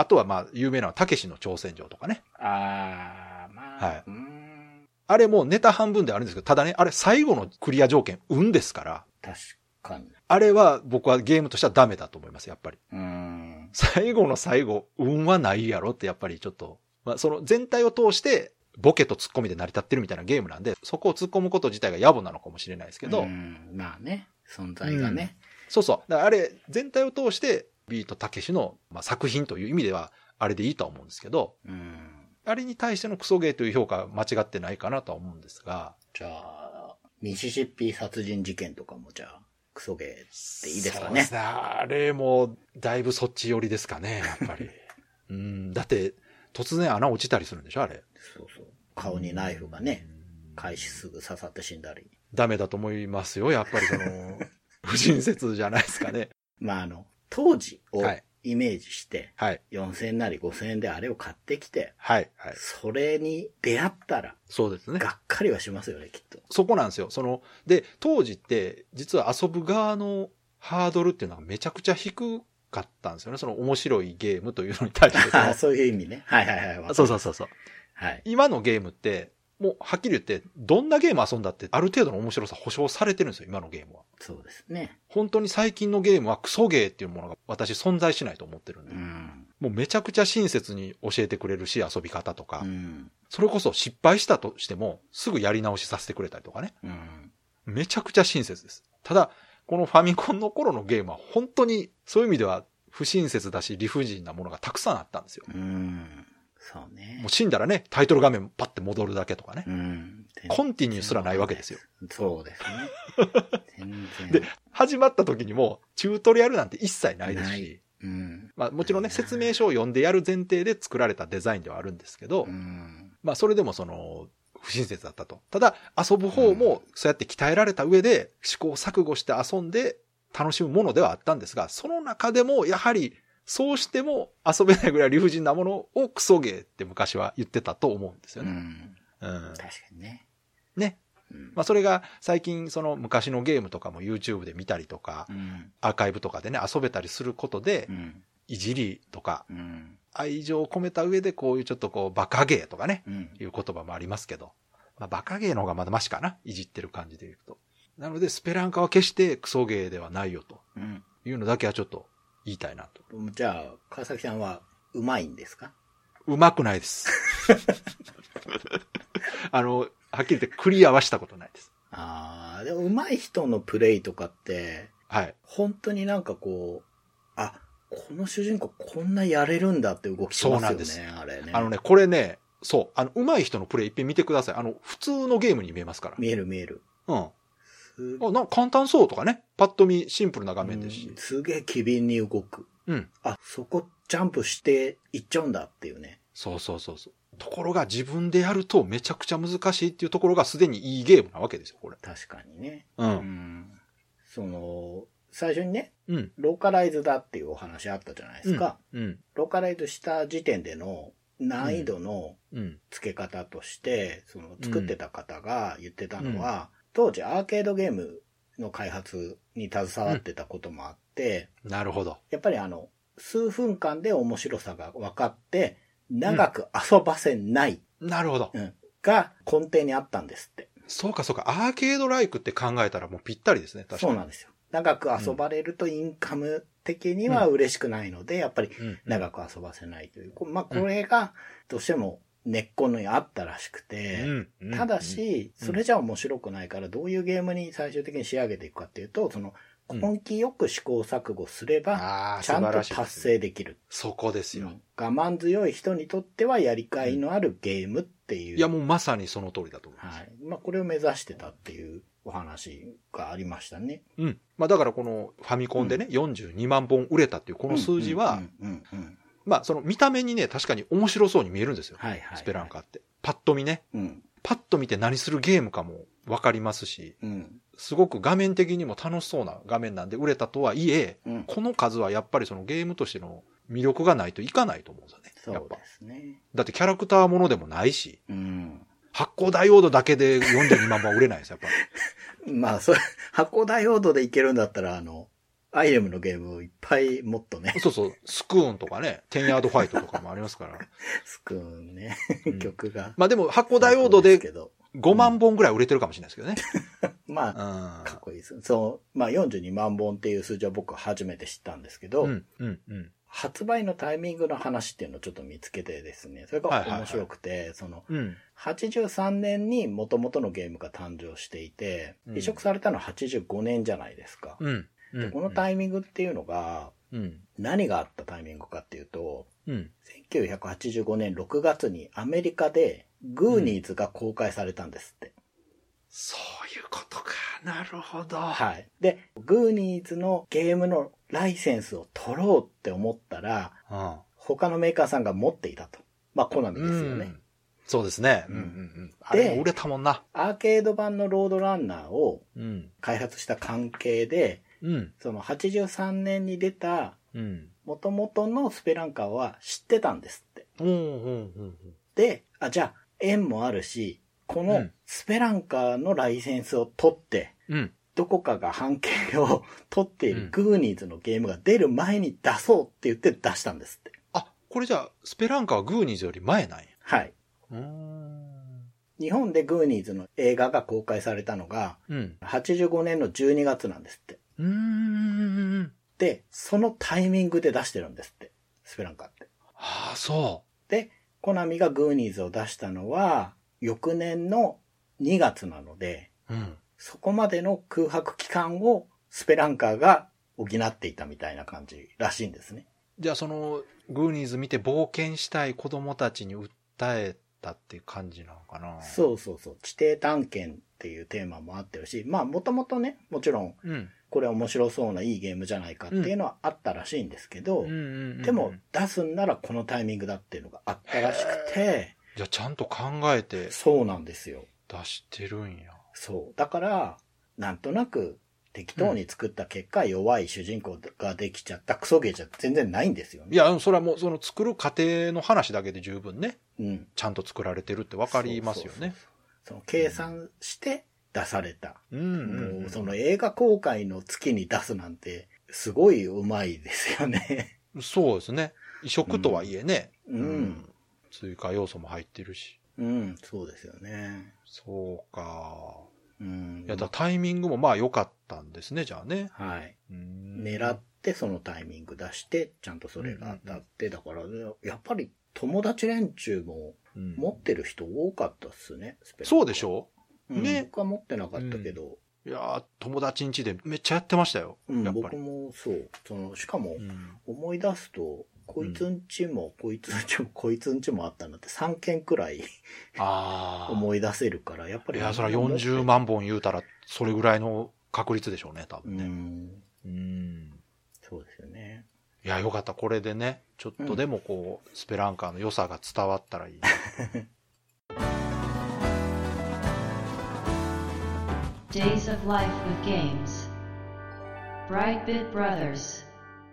あとはまあ、有名なのは、たけしの挑戦状とかね。 あー、まあ。 はい。うーんあれもネタ半分であるんですけど、ただね、あれ最後のクリア条件、運ですから。 確かに。 あれは僕はゲームとしてはダメだと思います、やっぱり。 うーん最後の最後、運はないやろってやっぱりちょっと、まあその全体を通して、ボケとツッコミで成り立ってるみたいなゲームなんで、そこを突っ込むこと自体が野暮なのかもしれないですけど。 うん、まあね、存在がね。 うん、そうそう。だからあれ、全体を通して、ビートたけしの、まあ、作品という意味では、あれでいいとは思うんですけど、 うん、 あれに対してのクソゲーという評価は間違ってないかなとは思うんですが。 じゃあ、ミシシッピ殺人事件とかもじゃあ、クソゲーっていいですかね。そうですね。 あれも、だいぶそっち寄りですかね、やっぱり。うん、だって、突然穴落ちたりするんでしょ、あれ。 そうそう。顔にナイフがね、開始すぐ刺さって死んだり。 ダメだと思いますよ、やっぱりその、不親切じゃないですかね。 まああの、当時をイメージして、 はい、 よんせんえんなりごせんえんであれを買ってきて、 はいはい、 それに出会ったら、 そうですね。 がっかりはしますよね、きっと。 そこなんですよ。その、で、当時って、実は遊ぶ側のハードルっていうのがめちゃくちゃ低かったんですよね。その面白いゲームというのに対して。 あそういう意味ね。はいはいはい。 そうそうそうそう。 はい。 今のゲームって、もうはっきり言って、どんなゲーム遊んだってある程度の面白さ保証されてるんですよ、今のゲームは。 そうですね。 本当に最近のゲームはクソゲーっていうものが私存在しないと思ってるんで。うん、もうめちゃくちゃ親切に教えてくれるし、遊び方とか。うん、それこそ失敗したとしても、すぐやり直しさせてくれたりとかね。うん、めちゃくちゃ親切です。ただ、このファミコンの頃のゲームは本当にそういう意味では不親切だし理不尽なものがたくさんあったんですよ。うんそうね。 もう死んだらね、タイトル画面パッて戻るだけとかね。うん。コンティニューすらないわけですよ。 そうですね。 全然。で、始まった時にも、チュートリアルなんて一切ないですし。うん。まあもちろんね、説明書を読んでやる前提で作られたデザインではあるんですけど、うん、まあそれでもその、不親切だったと。ただ、遊ぶ方もそうやって鍛えられた上で、試行錯誤して遊んで楽しむものではあったんですが、その中でもやはり、そうしても遊べないぐらい理不尽なものをクソゲーって昔は言ってたと思うんですよね。うん。うん、 確かにね。 ね。うん、まあそれが最近その昔のゲームとかも YouTube で見たりとか、うん、アーカイブとかでね遊べたりすることで、うん、いじりとか、うん、愛情を込めた上でこういうちょっとこうバカゲーとかね、うん、いう言葉もありますけど、まあバカゲーの方がまだマシかな、いじってる感じで言うと。なのでスペランカは決してクソゲーではないよというのだけはちょっと言いたいなと。 じゃあ、川崎さんはうまいんですか？ うまくないです。あの、はっきり言ってクリアはしたことないです。 ああ、でもうまい人のプレイとかって、 はい。 本当になんかこう、あ、この主人公こんなやれるんだって動きしますよね。そうなんです。 あれね。 あのね、これね、そう、あの、うまい人のプレイ一遍見てください。あの、普通のゲームに見えますから。 見える見える。 うん。あ、なんか簡単そうとかね。パッと見シンプルな画面ですし。 うん、すげえ機敏に動く。 うん。 あ、そこジャンプして行っちゃうんだっていうね。 そうそうそうそう。ところが自分でやるとめちゃくちゃ難しいっていうところがすでにいいゲームなわけですよ、これ。 確かにね。 うん。うん、その、最初にね、 うん、 ローカライズだっていうお話あったじゃないですか。 うんうん、 ローカライズした時点での難易度の付け方として、その作ってた方が言ってたのは、うん、当時アーケードゲームの開発に携わってたこともあって、 うん、なるほど。 やっぱりあの、数分間で面白さが分かって、長く遊ばせない。 うん、なるほど、 うん。が根底にあったんですって。 そうかそうか。アーケードライクって考えたらもうぴったりですね。確かに。 そうなんですよ。長く遊ばれるとインカム的には嬉しくないので、うん、やっぱり長く遊ばせないという。まあこれがどうしても根っこにあったらしくて、うん、ただし、それじゃ面白くないからどういうゲームに最終的に仕上げていくかっていうと、その根気よく試行錯誤すれば、ちゃんと達成できる。 そこですよ、うん。 我慢強い人にとってはやりがいのあるゲームっていう。 いやもうまさにその通りだと思います。 はい。まあこれを目指してたっていうお話がありましたね。 うん。まあだからこのファミコンでね、うん、よんじゅうにまんぼん売れたっていうこの数字は、まあその見た目にね、確かに面白そうに見えるんですよ。 はいはいはい、 スペランカって。パッと見ね。 うん、 パッと見て何するゲームかもわかりますし、 うん、 すごく画面的にも楽しそうな画面なんで売れたとはいえ、うん、この数はやっぱりそのゲームとしての魅力がないといかないと思うんですよね。 そうですね。 だってキャラクターものでもないし、 うん、 発光ダイオードだけでよんじゅうにまんぼん売れないです、やっぱり。まあ、それ、発光ダイオードでいけるんだったら、あの、 アイエムのゲームをいっぱいもっとね。 そうそう、スクーンとかね、テンヤードファイトとかもありますから。 スクーンね、曲が、うん。 まあでも、箱ダイオードでごまんぼんぐらい売れてるかもしれないですけどね。 うん、まあ、うん、かっこいいです。そう、まあよんじゅうにまんぼんっていう数字は僕は初めて知ったんですけど、うんうんうん、発売のタイミングの話っていうのをちょっと見つけてですね、それが面白くて、はいはいはい、その、うん、はちじゅうさんねんに元々のゲームが誕生していて、うん、移植されたのははちじゅうごねんじゃないですか。うんでこのタイミングっていうのが、うん、何があったタイミングかっていうと、うん、せんきゅうひゃくはちじゅうごねんろくがつにアメリカでグーニーズが公開されたんですって。うん、 そういうことか。なるほど。 はい。で、グーニーズのゲームのライセンスを取ろうって思ったら、うん、他のメーカーさんが持っていたと。まあ、コナミですよね。うん、 そうですね。うんうんうん、あれも売れたもんな。 アーケード版のロードランナーを開発した関係で、うん、そのはちじゅうさんねんに出た元々のスペランカーは知ってたんですって。うんうんうんうん、で、あ、じゃあ縁もあるし、このスペランカーのライセンスを取って、うん、どこかが半径を取っているグーニーズのゲームが出る前に出そうって言って出したんですって。 あ、これじゃあスペランカーはグーニーズより前なんや。 はい。うーん日本でグーニーズの映画が公開されたのが、うん、はちじゅうごねんのじゅうにがつなんですって。うーんで、そのタイミングで出してるんですって。スペランカーって。 ああ、そう。 で、コナミがグーニーズを出したのは、翌年のにがつなので、うん、そこまでの空白期間をスペランカーが補っていたみたいな感じらしいんですね。 じゃあその、グーニーズ見て冒険したい子供たちに訴えたっていう感じなのかな。 そうそうそう。地底探検っていうテーマもあってるし、まあもともとね、もちろん、これ面白そうないいゲームじゃないかっていうのはあったらしいんですけど、でも出すんならこのタイミングだっていうのがあったらしくて、 じゃあちゃんと考えて。 そうなんですよ。 出してるんや。 そう。だから、なんとなく適当に作った結果、弱い主人公ができちゃったクソゲーじゃ全然ないんですよね。 いや、それはもうその作る過程の話だけで十分ね。うん。ちゃんと作られてるって分かりますよね。そうそうそうその計算して出された。うん。もうその映画公開の月に出すなんて、すごいうまいですよね。 そうですね。移植とはいえね。うん。うん、追加要素も入ってるし。 うん、そうですよね。 そうか。うん。いや、だタイミングもまあ良かったんですね、じゃあね。 はい。うん狙ってそのタイミング出して、ちゃんとそれが当たって、だから、やっぱり友達連中も持ってる人多かったっすね、 スペランカー。そうでしょう、うん、ね。僕は持ってなかったけど。 うん、いや友達ん家でめっちゃやってましたよ。 うん、やっぱり僕もそう。その、しかも、思い出すと、こいつんちも、こいつんちも、こいつんちもあったんだってさんけんくらいあ思い出せるから、やっぱり。 いや、それはよんじゅうまんぼん言うたら、それぐらいの確率でしょうね、多分ね。うん。 うん。そうですよね。 いや、よかった。これでね、ちょっとでもこう、うん、スペランカーの良さが伝わったらいいな。 Days of Life with Games Brightbit Brothers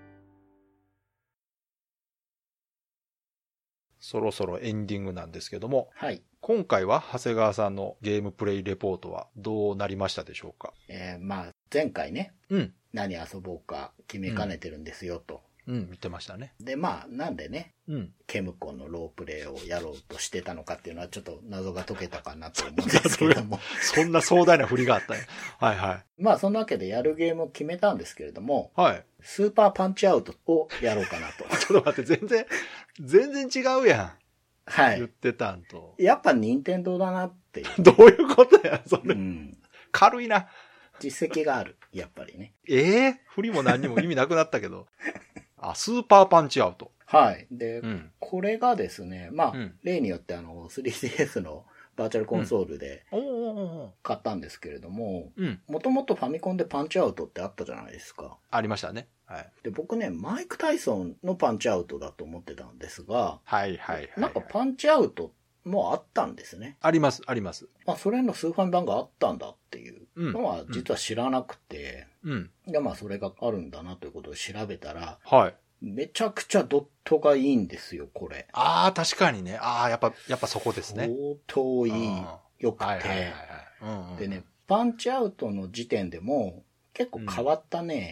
そろそろエンディングなんですけども、 はい、 今回は長谷川さんのゲームプレイレポートはどうなりましたでしょうか。 えー、まあ前回ね、うん、何遊ぼうか決めかねてるんですよと。 うん、うん、言ってましたね。 で、まあなんでね、うん、ケムコンのロープレイをやろうとしてたのかっていうのはちょっと謎が解けたかなと思うんですけども。 そんな壮大な振りがあったね。はいはい。 まあそんなわけでやるゲームを決めたんですけれども、 はい。 スーパーパンチアウトをやろうかなと。 ちょっと待って、全然、全然違うやん。はい。言ってたんと。 やっぱ任天堂だなっていう。 どういうことや、それ。うん。軽いな。 実績がある、やっぱりね。 ええー、振りも何にも意味なくなったけど。あ、スーパーパンチアウト。 はい。で、うん、これがですね、まあ、うん、例によってあの、スリーディーエス のバーチャルコンソールで買ったんですけれども、もともとファミコンでパンチアウトってあったじゃないですか。 ありましたね。はい。 で、僕ね、マイク・タイソンのパンチアウトだと思ってたんですが、 はいはいはい、はい。 なんかパンチアウトもあったんですね。 あります、あります。 まあ、それのスーファミ版があったんだっていうのは実は知らなくて、うん。で、まあ、それがあるんだなということを調べたら、はい。めちゃくちゃドットがいいんですよ、これ。 ああ、確かにね。ああ、やっぱ、やっぱそこですね。 相当いい、よくて。でね、パンチアウトの時点でも結構変わったね、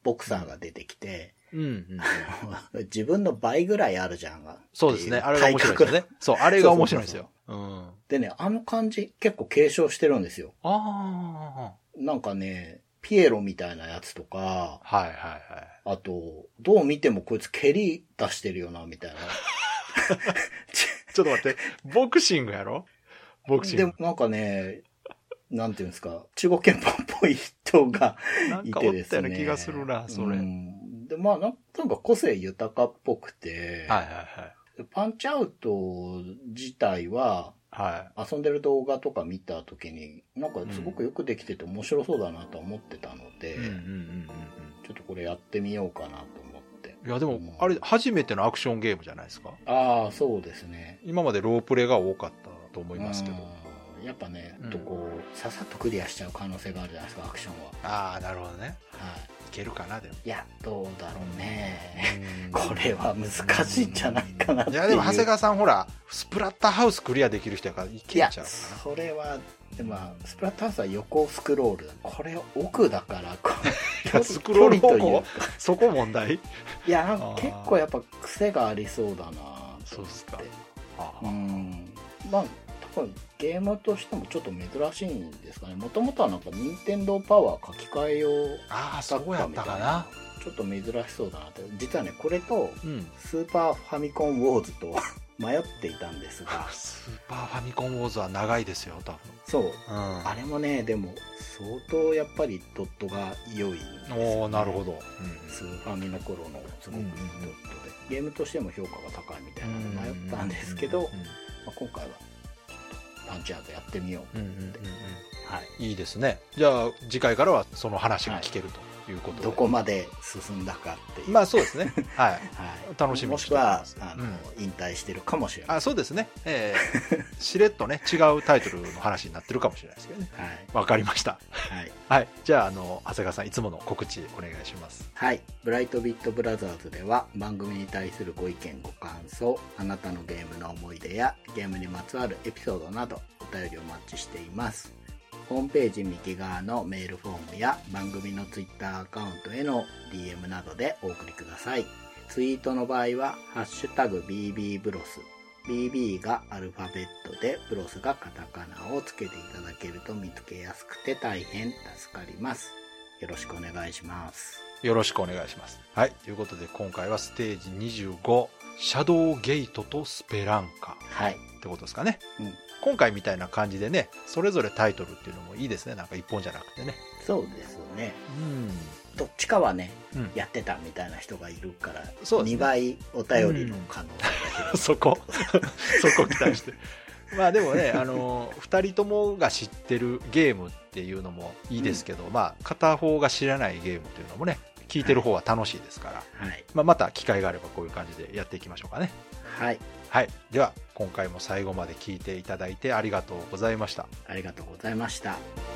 ボクサーが出てきて、 うんうんうん、自分の倍ぐらいあるじゃんが。 そうですね。あれが面白いですよね。そう、あれが面白いんですよ。うん、 でね、あの感じ結構継承してるんですよ。 ああ。 なんかね、ピエロみたいなやつとか、 はいはいはい。 あと、どう見てもこいつ蹴り出してるよな、みたいな。 ちょっと待って、ボクシングやろ？ボクシング。 でもなんかね、なんていうんですか、中国拳法っぽい人がいてですね。 なんかおったような気がするな、それ。うん、 で、まあ、なんか個性豊かっぽくて、 はいはいはい。 パンチアウト自体は、はい、遊んでる動画とか見たときに、なんかすごくよくできてて面白そうだなと思ってたので、ちょっとこれやってみようかなと思って。 いやでも、あれ初めてのアクションゲームじゃないですか？ ああ、そうですね。 今までロープレが多かったと思いますけど。 やっぱね、うん、とこう、ささっとクリアしちゃう可能性があるじゃないですか、アクションは。 ああ、なるほどね。 はい。 いけるかな、でも。 いや、どうだろうね。これは難しいんじゃないかなっていう。 いや、でも長谷川さんほら、スプラッターハウスクリアできる人やからいけちゃうかな。いや、 それは、でも、スプラッターハウスは横スクロール。これ奥だから、こうスクロール方向そこ問題？ いや、なんか結構やっぱ癖がありそうだな。 そうですか。 うん。まあ、ゲームとしてもちょっと珍しいんですかね。もともとはなんか任天堂パワー書き換え用ああ、そうやったかな。 ちょっと珍しそうだなって。実はね、これとスーパーファミコンウォーズと迷っていたんですが、 スーパーファミコンウォーズは長いですよ、多分。 そう、うん、あれもね、でも相当やっぱりドットが良いんですよね。 おー、なるほど。うん、 スーファミの頃のすごくいいドットで、ゲームとしても評価が高いみたいなの迷ったんですけど、まあ、今回はパンチアウトやってみようと思って、うんうんうんうん、 はい、いいですね。じゃあ次回からはその話が聞けるということで、 はい、どこまで進んだかっていう、 まあそうですね、はい、はい、楽しみにしてます。 もしくはあの、うん、引退してるかもしれない。 あ、そうですね、えー、しれっとね違うタイトルの話になってるかもしれないですけどね。はい、わかりました。はい、はい、じゃああの長谷川さんいつもの告知お願いします。 はい、ブライトビットブラザーズでは番組に対するご意見ご感想、あなたのゲームの思い出やゲームにまつわるエピソードなどお便りお待ちしています。ホームページ右側のメールフォームや番組のツイッターアカウントへの ディーエム などでお送りください。ツイートの場合はハッシュタグ ビービー ブロス、 ビービー がアルファベットでブロスがカタカナをつけていただけると見つけやすくて大変助かります。よろしくお願いします。 よろしくお願いします。はい、ということで今回はステージにじゅうご、シャドウゲートとスペランカ、はい、ってことですかね。うん、今回みたいな感じでね、それぞれタイトルっていうのもいいですね。なんか一本じゃなくてね。 そうですね。うん。どっちかはね、うん、やってたみたいな人がいるから、そうですね、にばいお便りの可能性が広い、うん、 そこ、そこ期待して。まあでもね、あのふたりともが知ってるゲームっていうのもいいですけど、うん、まあ片方が知らないゲームっていうのもね、聞いてる方は楽しいですから、はい、まあ、また機会があればこういう感じでやっていきましょうかね。はい、はい、では今回も最後まで聞いていただいてありがとうございました。 ありがとうございました。